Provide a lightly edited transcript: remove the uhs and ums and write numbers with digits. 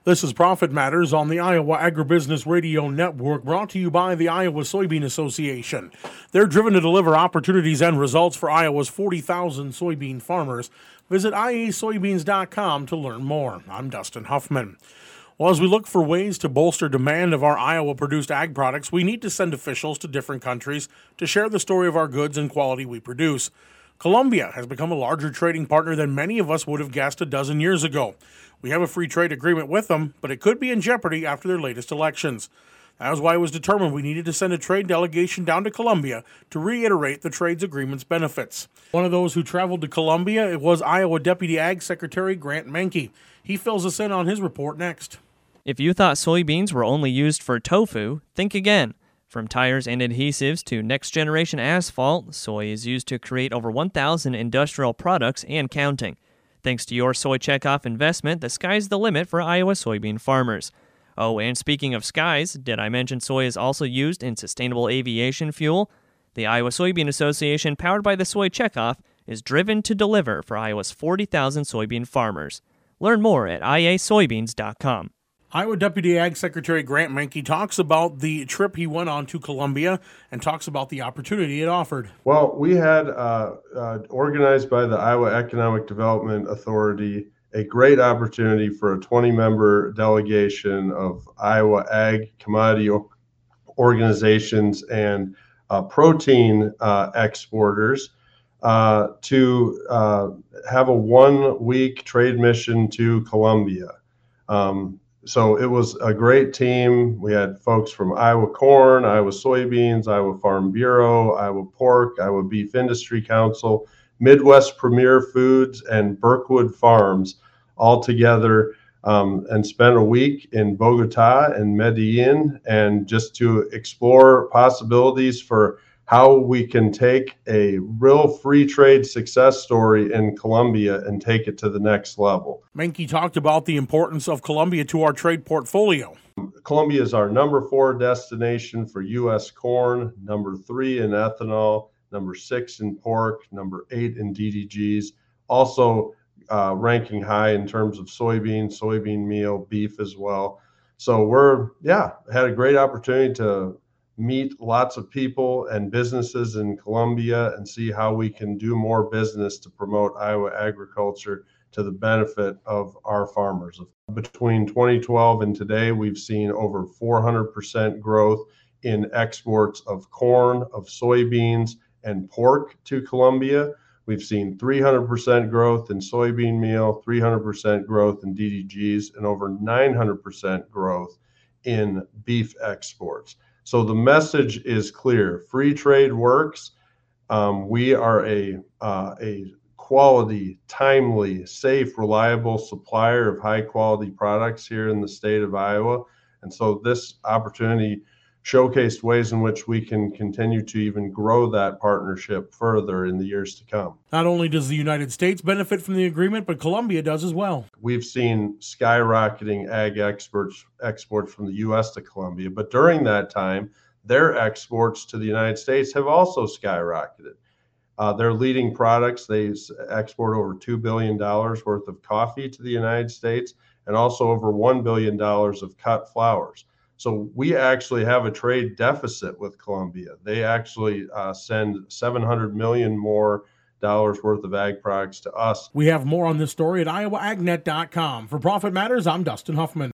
This is Profit Matters on the Iowa Agribusiness Radio Network, brought to you by the Iowa Soybean Association. They're driven to deliver opportunities and results for Iowa's 40,000 soybean farmers. Visit iasoybeans.com to learn more. I'm Dustin Huffman. Well, as we look for ways to bolster demand of our Iowa-produced ag products, we need to send officials to different countries to share the story of our goods and quality we produce. Colombia has become a larger trading partner than many of us would have guessed a dozen years ago. We have a free trade agreement with them, but it could be in jeopardy after their latest elections. That was why it was determined we needed to send a trade delegation down to Colombia to reiterate the trade agreement's benefits. One of those who traveled to Colombia was Iowa Deputy Ag Secretary Grant Menke. He fills us in on his report next. If you thought soybeans were only used for tofu, think again. From tires and adhesives to next-generation asphalt, soy is used to create over 1,000 industrial products and counting. Thanks to your Soy Checkoff investment, the sky's the limit for Iowa soybean farmers. Oh, and speaking of skies, did I mention soy is also used in sustainable aviation fuel? The Iowa Soybean Association, powered by the Soy Checkoff, is driven to deliver for Iowa's 40,000 soybean farmers. Learn more at iasoybeans.com. Iowa Deputy Ag Secretary Grant Menke talks about the trip he went on to Colombia and talks about the opportunity it offered. Well, we had organized by the Iowa Economic Development Authority a great opportunity for a 20-member delegation of Iowa ag commodity organizations and protein exporters to have a one-week trade mission to Colombia. So it was a great team. We had folks from Iowa Corn, Iowa Soybeans, Iowa Farm Bureau, Iowa Pork, Iowa Beef Industry Council, Midwest Premier Foods, and Berkwood Farms all together and spent a week in Bogota and Medellin and just to explore possibilities for how we can take a real free trade success story in Colombia and take it to the next level. Menke talked about the importance of Colombia to our trade portfolio. Colombia is our number 4 destination for U.S. corn, number 3 in ethanol, number 6 in pork, number 8 in DDGs, also ranking high in terms of soybean meal, beef as well. So had a great opportunity to meet lots of people and businesses in Colombia and see how we can do more business to promote Iowa agriculture to the benefit of our farmers. Between 2012 and today, we've seen over 400% growth in exports of corn, of soybeans, and pork to Colombia. We've seen 300% growth in soybean meal, 300% growth in DDGs, and over 900% growth in beef exports. So the message is clear. Free trade works. We are a quality, timely, safe, reliable supplier of high quality products here in the state of Iowa. And so this opportunity showcased ways in which we can continue to even grow that partnership further in the years to come. Not only does the United States benefit from the agreement, but Colombia does as well. We've seen skyrocketing ag exports from the U.S. to Colombia, but during that time, their exports to the United States have also skyrocketed. Their leading products, they export over $2 billion worth of coffee to the United States and also over $1 billion of cut flowers. So we actually have a trade deficit with Colombia. They actually send $700 million more worth of ag products to us. We have more on this story at iowaagnet.com. For Profit Matters, I'm Dustin Huffman.